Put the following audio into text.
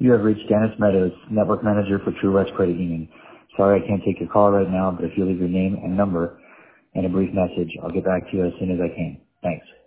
You have reached Dennis Meadows, Network Manager for True West Credit Union. Sorry I can't take your call right now, but if you leave your name and number and a brief message, I'll get back to you as soon as I can. Thanks.